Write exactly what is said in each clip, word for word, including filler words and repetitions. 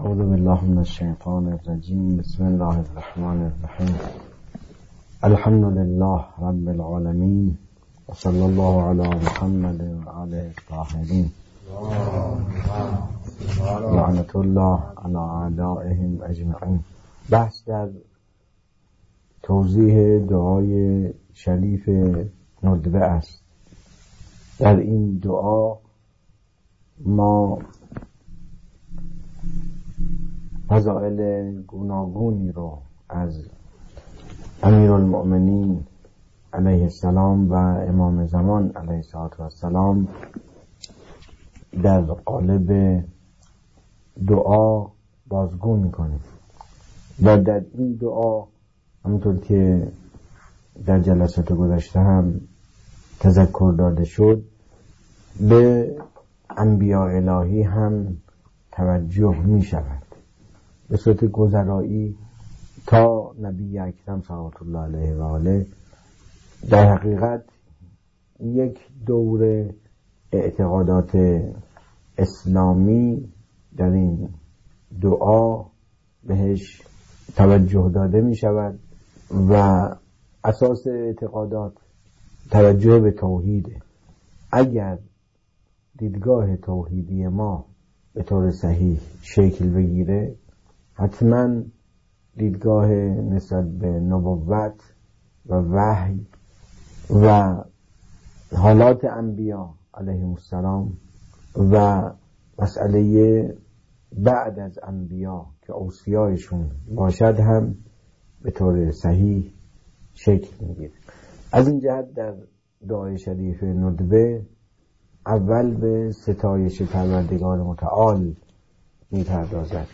اعوذ بالله من الشیطان الرجیم. بسم الله الرحمن الرحیم. الحمد لله رب العالمین و صلی الله علی محمد و آله الطاهرین. لعنت الله علی اعدائهم اجمعین. بحث در توضیح دعای شریف ندبه است. در این دعا ما فضائل گوناگونی رو از امیرالمؤمنین علیه السلام و امام زمان علیه السلام در قالب دعا بازگو میکنیم و در این دعا همونطور که در جلسات گذشته هم تذکر داده شد به انبیاء الهی هم توجه می شود به صورت گذرایی تا نبی اکرم صلوات الله علیه و آله. در حقیقت یک دور اعتقادات اسلامی در این دعا بهش توجه داده می شود و اساس اعتقادات توجه به توحیده. اگر دیدگاه توحیدی ما به طور صحیح شکل بگیره، حتما دیدگاه نسبت به نبوت و وحی و حالات انبیا علیهم السلام و مسئله بعد از انبیا که اوصیایشون باشد هم به طور صحیح شکل میگیره. از این جهت در دعای شریف ندبه اول به ستایش پروردگار متعال میپردازد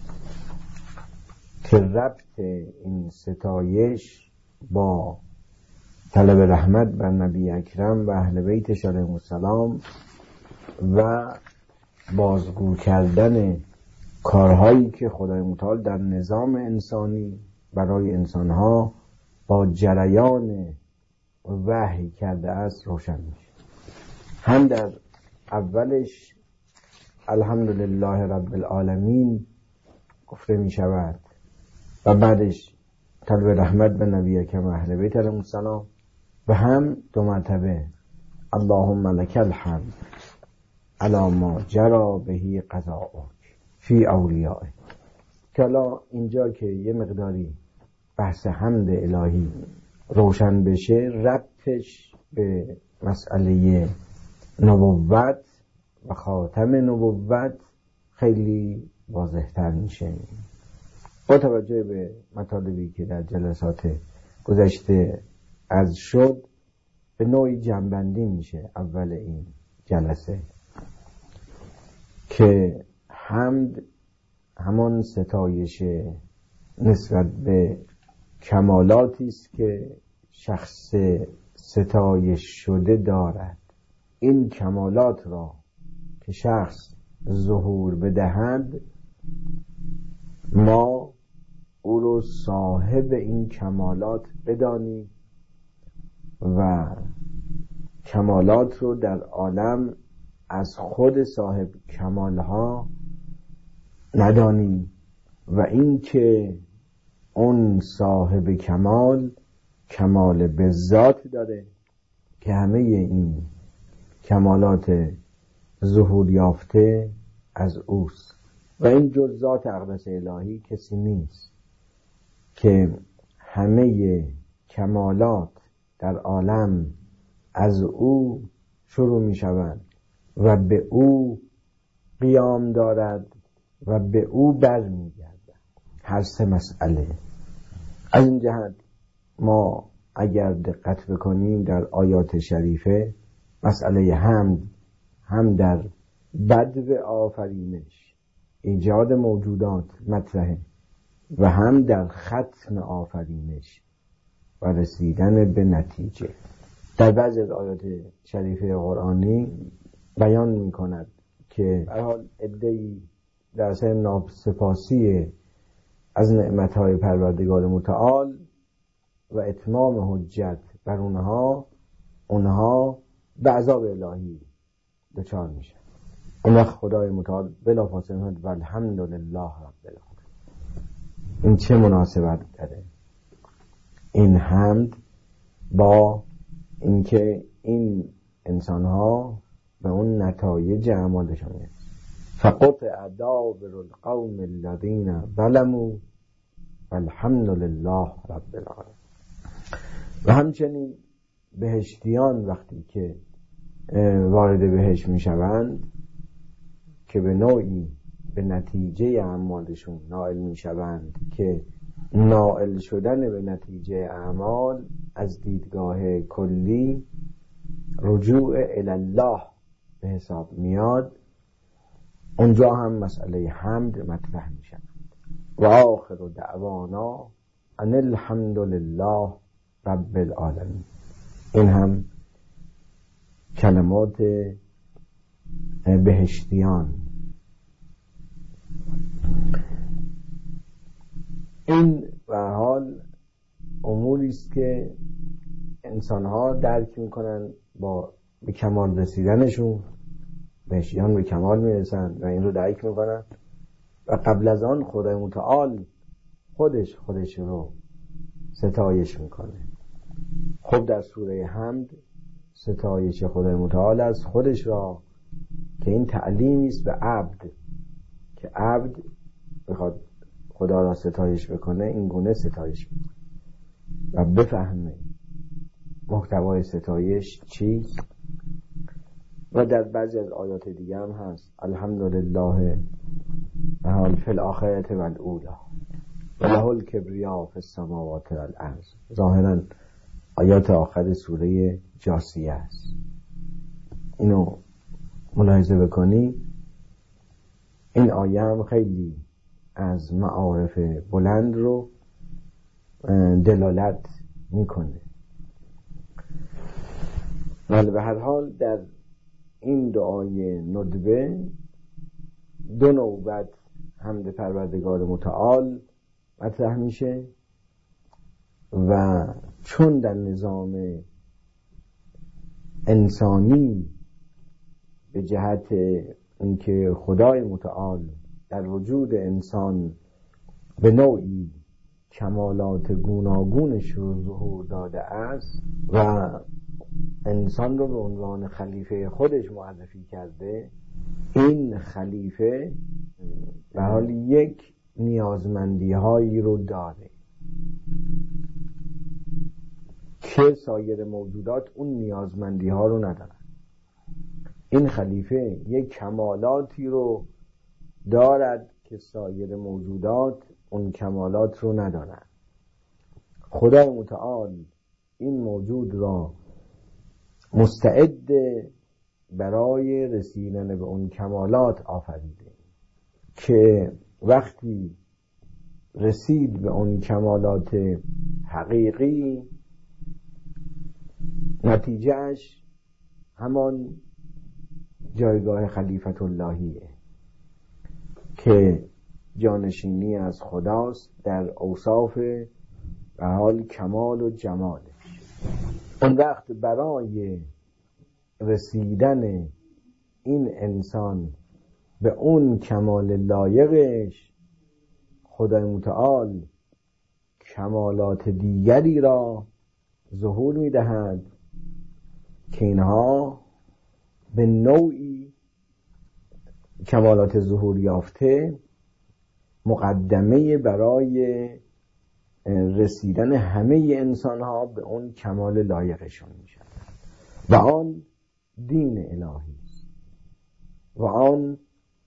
که ربط این ستایش با طلب رحمت بر نبی اکرم و اهل بیتش علیهم السلام و بازگو کردن کارهایی که خدای متعال در نظام انسانی برای انسانها با جریان وحی کرده است روشن میشه. هم در اولش الحمدلله رب العالمین گفته می شود و بعدش طلب رحمت به نبی اکرم و اهل بیت علیهم السلام و هم دو مرتبه اللهم لک الحمد علی ما جرى به قضاؤک فی اولیائک. که حالا اینجا که یه مقداری بحث حمد الهی روشن بشه، ربطش به مسئله نبوت و خاتم نبوت خیلی واضح‌تر میشه. با توجه به مطالبی که در جلسات گذشته از شد، به نوعی جنبندی میشه اول این جلسه که حمد همان ستایش نسبت به کمالاتی است که شخص ستایش شده دارد. این کمالات را که شخص ظهور بدهد، ما او رو صاحب این کمالات بدانیم و کمالات رو در عالم از خود صاحب کمالها ندانیم و این که اون صاحب کمال کمال به ذات داره که همه این کمالات ظهور یافته از اوست و این جز ذات اقدس الهی کسی نیست که همه کمالات در عالم از او شروع می شوند و به او قیام دارد و به او بر می گردد. هر سه مسئله. از این جهت ما اگر دقت بکنیم در آیات شریفه مسئله حمد هم در بدء آفرینش ایجاد موجودات مطرحه و هم در ختم آفرینش و رسیدن به نتیجه. در بعضی از آیات شریفه قرآنی بیان می کند که به هر حال عده‌ای در سر ناسپاسی از نعمتهای پروردگار متعال و اتمام حجت بر اونها اونها به عذاب الهی دچار میشن. اون وقت خدای متعال بلافاصله میگه والحمدلله رب العالمین. این چه مناسبت داره این حمد با اینکه این انسان ها به اون نتایج اعمالشون میرسن؟ فقطع دابر القوم الذین ظلموا والحمد لله رب العالمین. و همچنین بهشتیان وقتی که وارد بهشت میشوند که به نوعی به نتیجه اعمالشون نائل میشوند که نائل شدن به نتیجه اعمال از دیدگاه کلی رجوع الی الله به حساب میاد، اونجا هم مسئله حمد مطرح میشن. و آخر دعوانا ان الحمد لله رب العالمین. این هم کلمات بهشتیان. این به حال اموری است که انسان‌ها درک میکنن با به کمال رسیدنشون. بهشتیان به کمال میرسن و این رو درک میکنن و قبل از آن خدای متعال خودش خودش رو ستایش میکنه. خب در سوره حمد ستایش خدای متعال از خودش را که این تعلیمی است به عبد که عبد بخواد خدا را ستایش بکنه این گونه ستایش میکنه و بفهمه محتوای ستایش چیست. و در بعضی از آیات دیگه هم هست الحمدلله حال فی الاخرة و الاولی و له الکبریا فی السماوات و الارض. ظاهرا آیات آخر سوره جاثیه است. اینو ملاحظه بکنی. این آیه هم خیلی از معارف بلند رو دلالت میکنه. ولی به هر حال در این دعای ندبه دو نوبت حمد پروردگار متعال مطرح میشه و چون در نظام انسانی به جهت اینکه خدای متعال در وجود انسان به نوعی کمالات گوناگونش رو ظهور داده است و انسان رو به عنوان خلیفه خودش معرفی کرده، این خلیفه به حال یک نیازمندی هایی رو داره که سایر موجودات اون نیازمندی ها رو ندارن. این خلیفه یک کمالاتی رو دارد که سایر موجودات اون کمالات رو ندارن. خدای متعال این موجود را مستعد برای رسیدن به اون کمالات آفریده که وقتی رسید به اون کمالات حقیقی نتیجهش همان جایگاه خلیفت اللهیه که جانشینی از خداست در اوصاف به حال کمال و جمالش. اون وقت برای رسیدن این انسان به اون کمال لایقش خدای متعال کمالات دیگری را ظهور میدهد که اینها به نوعی کمالات ظهور یافته مقدمه برای رسیدن همه انسان ها به اون کمال لایقشون میشن و آن دین الهی است و آن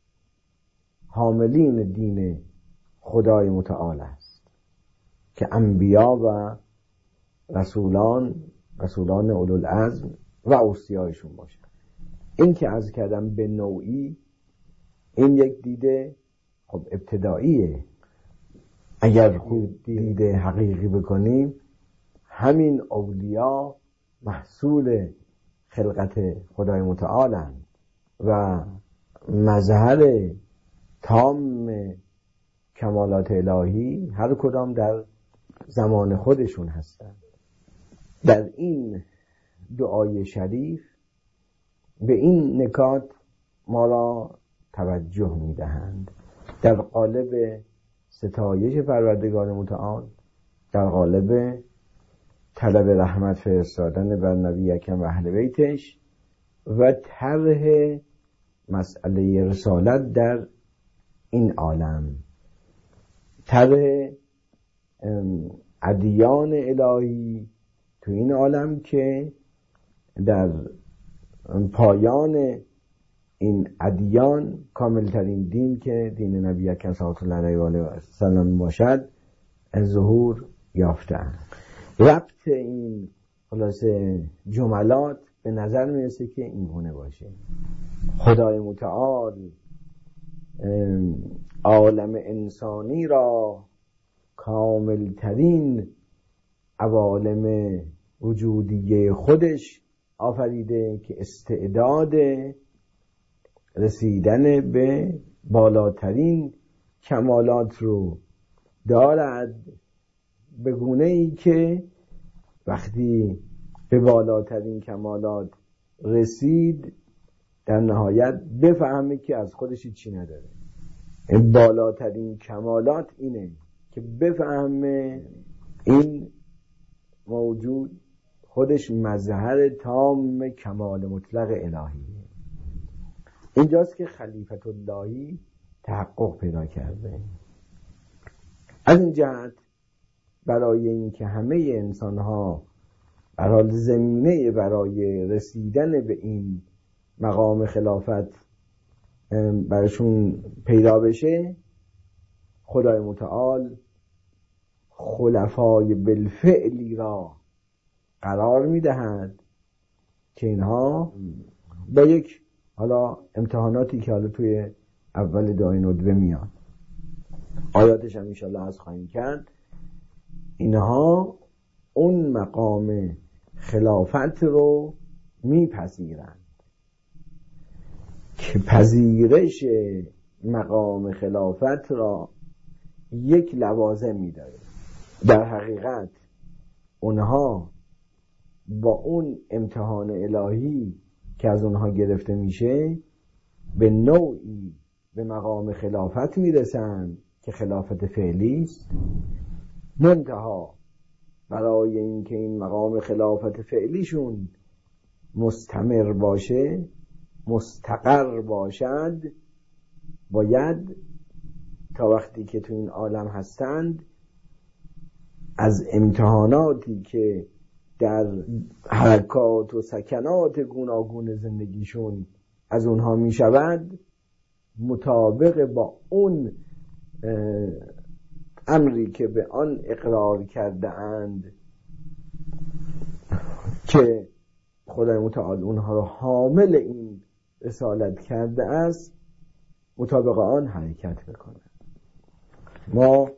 حاملین دین خدای متعال است که انبیا و رسولان رسولان اولوالعزم و اوصیایشون باشن. این که عرض کردم به نوعی این یک دیده خب ابتداییه. اگر خوب دیده حقیقی بکنیم همین اولیا محصول خلقت خدای متعالند و مظهر تام کمالات الهی هر کدام در زمان خودشون هستند. در این دعای شریف به این نکات ما را توجه میدهند در قالب ستایش پروردگار متعال، در قالب طلب رحمت فرستادن بر نبی اکرم و اهل بیتش و طرح مسئله رسالت در این عالم، طرح ادیان الهی تو این عالم که در پایان این ادیان کاملترین دین که دین نبی اکرم صلی الله علیه و آله و سلم باشد ظهور یافتند. ربط این خلاصه جملات به نظر میرسه که این گونه باشه: خدای متعال عالم انسانی را کاملترین عوالم وجودیه خودش آفریده که استعداد رسیدن به بالاترین کمالات رو دارد، به گونه ای که وقتی به بالاترین کمالات رسید در نهایت بفهمه که از خودش چی نداره. این بالاترین کمالات اینه که بفهمه این موجود خودش مظهر تام کمال مطلق الهیه. اینجاست که خلیفت اللهی تحقق پیدا کرده. از این جهت برای اینکه همه انسان‌ها برای زمینه برای رسیدن به این مقام خلافت برشون پیدا بشه، خدای متعال خلفای بالفعلی را قرار میدهد که اینها با یک حالا امتحاناتی که حالا توی اول دعای ندبه میاد، آیاتش هم انشاءالله از خواهیم کرد، اینها اون مقام خلافت رو میپذیرند که پذیرش مقام خلافت را یک لوازمی داره. در حقیقت اونها با اون امتحان الهی که از اونها گرفته میشه به نوعی به مقام خلافت میرسن که خلافت فعلی است. منتها برای اینکه این مقام خلافت فعلیشون مستمر باشه، مستقر باشد، باید تا وقتی که تو این عالم هستند از امتحاناتی که در حرکات و سکنات گوناگون زندگیشون از اونها می شود مطابق با اون امری که به آن اقرار کرده اند که خدای متعال اونها رو حامل این رسالت کرده است، مطابق آن حرکت بکنه. ما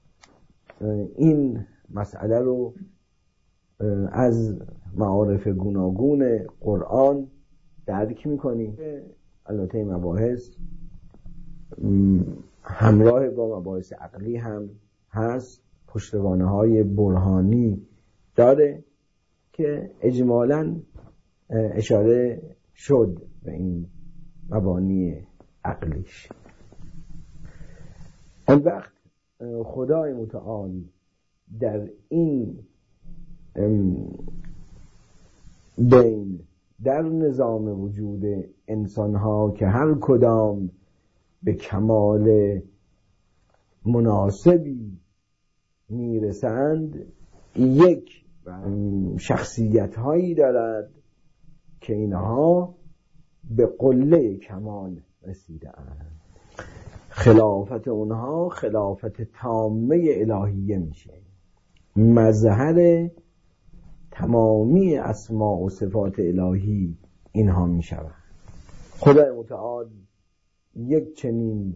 این مسئله رو از معارف گوناگون قرآن درک میکنیم. البته این مباحث همراه با مباحث عقلی هم هست، پشتوانه های برهانی داره که اجمالاً اشاره شد به این مبانی عقلیش. اون وقت خدای متعال در این بین در نظام وجود انسانها که هر کدام به کمال مناسبی میرسند، یک شخصیت هایی دارد که اینها به قله کمال رسیده اند. خلافت اونها خلافت تامه الهیه میشه، مظهر تمامی اسماء و صفات الهی اینها میشوند. خدای متعال یک چنین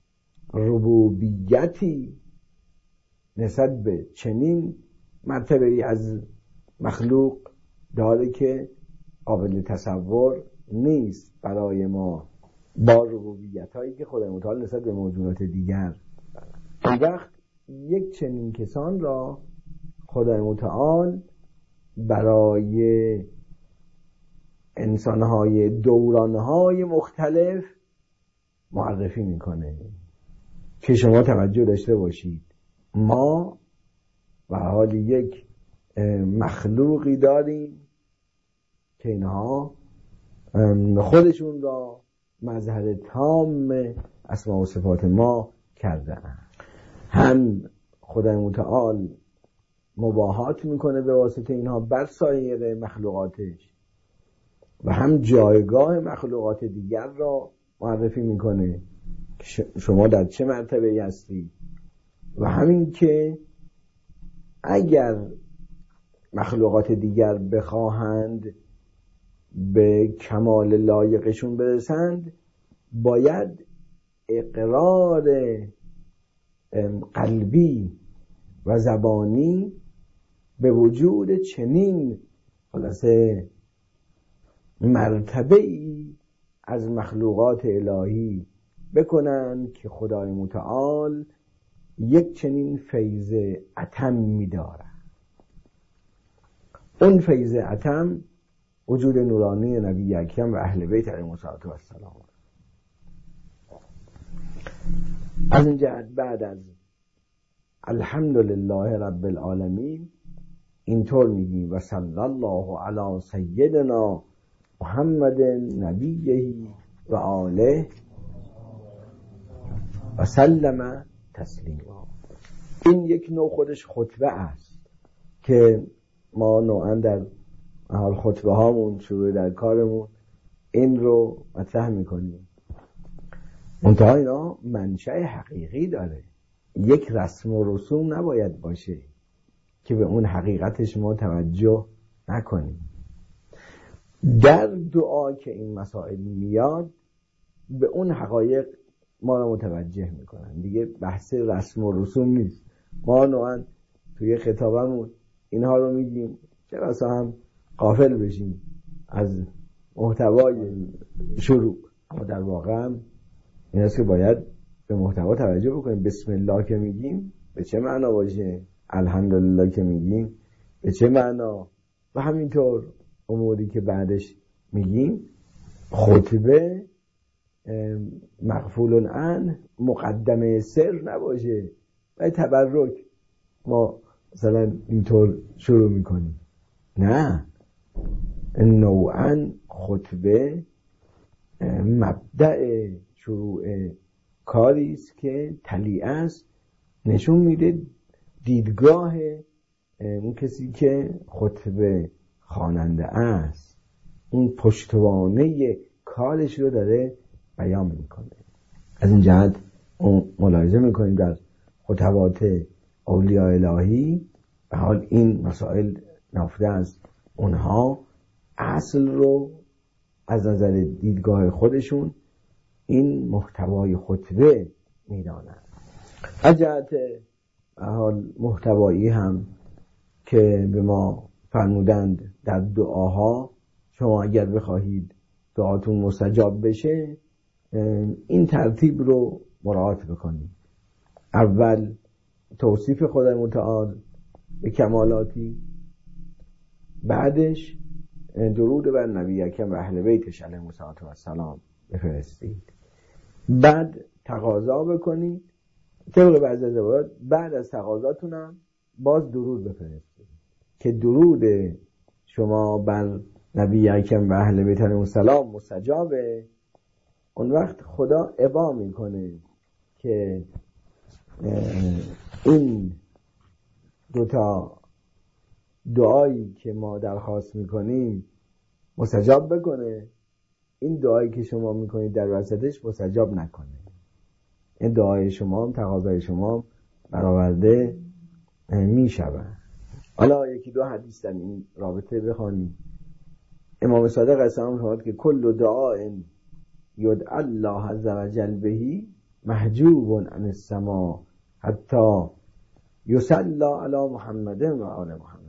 ربوبیتی نسبت به چنین مرتبه‌ای از مخلوق داره که قابل تصور نیست برای ما با ربوبیت هایی که خدای متعال نسبت به موجودات دیگر. اون وقت یک چنین کسان را خدای متعال برای انسانهای دورانهای مختلف معرفی میکنه که شما توجه داشته باشید ما و حال یک مخلوقی داریم که اینها خودشون را مظهر تام اسماء و صفات ما کردن. هم خدای متعال مباهات میکنه به واسطه اینها بر سایر مخلوقاتش و هم جایگاه مخلوقات دیگر را معرفی میکنه شما در چه مرتبه هستی و همین که اگر مخلوقات دیگر بخواهند به کمال لایقشون برسند باید اقرار قلبی و زبانی به وجود چنین خلاصه مرتبه ای از مخلوقات الهی بکنن که خدای متعال یک چنین فیض اتم می‌دارد. اون فیض اتم وجود نورانی نبی اکرم و اهل بیت علیهم السلام. از این جهت بعد از الحمدلله رب العالمین اینطور میگی و صلی الله علی سیدنا محمد نبیه و آله و سلم تسلیما. این یک نوع خودش خطبه است که ما نوعا در حال خطبه هامون شروع در کارمون این رو مطرح میکنیم. منتها اینا منشأ حقیقی داره، یک رسم و رسوم نباید باشه که به اون حقیقتش ما توجه نکنیم. در دعا که این مسائل میاد به اون حقایق ما رو متوجه میکنن، دیگه بحث رسم و رسوم نیست. ما نوعا توی خطابمون اینها رو میگیم چه بسا هم غافل بشیم از محتوای شروع، اما در واقع هم این است که باید به محتوا توجه بکنیم. بسم الله که میگیم به چه معنا باشه، الحمدلله که میگیم به چه معنا، و همینطور اموری که بعدش میگیم. خطبه مغفول عنه مقدمه سر نباشه و تبرک ما مثلا اینطور شروع میکنیم، نه، نوعا خطبه مبدأ شروع کاری است که طلیعه است، نشون میده دیدگاه اون کسی که خطبه خواننده است، اون پشتوانه کارش رو داره بیان میکنه. از این جهت ملاحظه میکنیم در خطبات اولیاء الهی به حال این مسائل نافذه از اونها اصل رو از نظر دیدگاه خودشون این محتوای خطبه میدانند. از جهت حال محتوایی هم که به ما فرمودند در دعاها شما اگر بخواهید دعاتون مستجاب بشه این ترتیب رو مراعات بکنید. اول توصیف خدای متعال به کمالاتی، بعدش درود بر نبی اکرم و اهل بیتش علیهم السلام بفرستید، بعد تقاضا بکنید طبق بعضی از روایات بعد از تقاضاتونم باز درود بفرستید که درود شما بر نبی اکرم و اهل بیت علیهم السلام مستجابه. اون وقت خدا ابا میکنه که این دوتا دعایی که ما درخواست میکنیم مستجاب بکنه، این دعایی که شما میکنید در وسطش مستجاب نکنه. این دعای شما هم تقاضای شما هم برآورده میشود. حالا یکی دو حدیث در این رابطه بخوانیم. امام صادق السلام فرمود که کل دعاء یدعى الله عز وجل بهی محجوب عن السماء حتی یصلی علی محمد و آل محمد.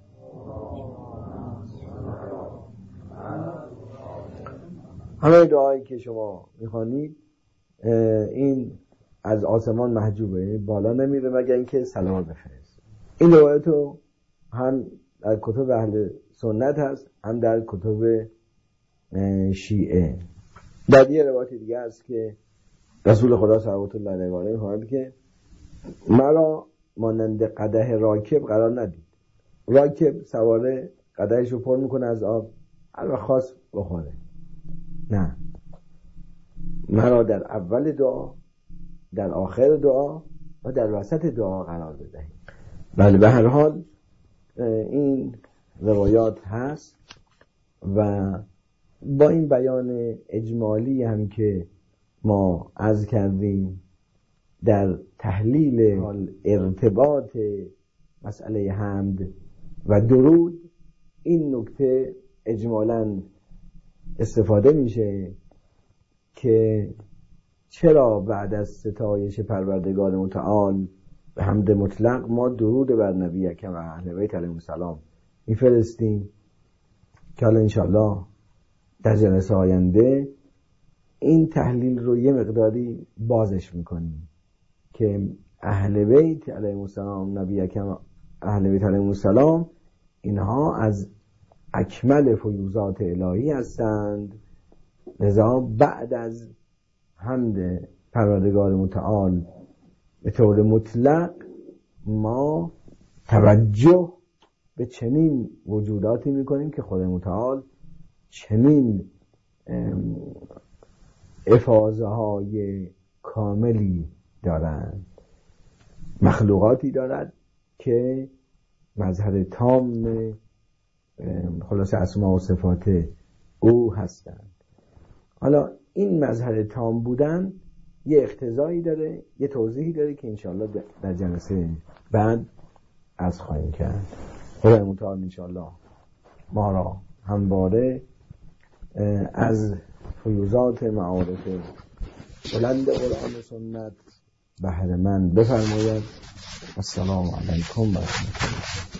همه دعایی که شما میخوانید این از آسمان محجوبه، بالا نمیره مگر اینکه سلام بفرست. این روایتو هم در کتب اهل سنت هست هم در کتب شیعه. در یه روایت دیگه است که رسول خدا صلوات الله علیه می‌فرماید که مرا مانند قدح راکب قرار ندید. راکب سواره قدحش رو پر میکنه از آب، هر وقت خواست بخوره. نه، مرا در اول دعا، در آخر دعا و در وسط دعا قرار بدهید. بله، به هر حال این روایات هست و با این بیان اجمالی هم که ما عرض کردیم در تحلیل ارتباط مسئله حمد و درود، این نکته اجمالاً استفاده میشه که چرا بعد از ستایش پروردگار متعال به حمد مطلق ما درود بر نبی اکرم و اهل بیت علیهم السلام میفرستیم، که حالا انشاءالله در جلسه آینده این تحلیل رو یه مقداری بازش میکنیم که اهل بیت علیهم السلام، نبی اکرم اهل بیت علیهم السلام، اینها از اکمل فیوضات الهی هستند. لذا بعد از حمد پروردگار متعال به طور مطلق ما توجه به چنین وجوداتی میکنیم که خود متعال چنین افاضه های کاملی دارند، مخلوقاتی دارد که مظهر تام خلاص اسما و صفات او هستند. حالا این مظهر تام بودن یه اقتضایی داره، یه توضیحی داره که انشاءالله در جلسه بعد عرض خواهیم کرد. خدای متعال انشاءالله ما را همواره از فیوضات معارف بلند قرآن و سنت بهره مند بفرماید. السلام علیکم و رحمت الله.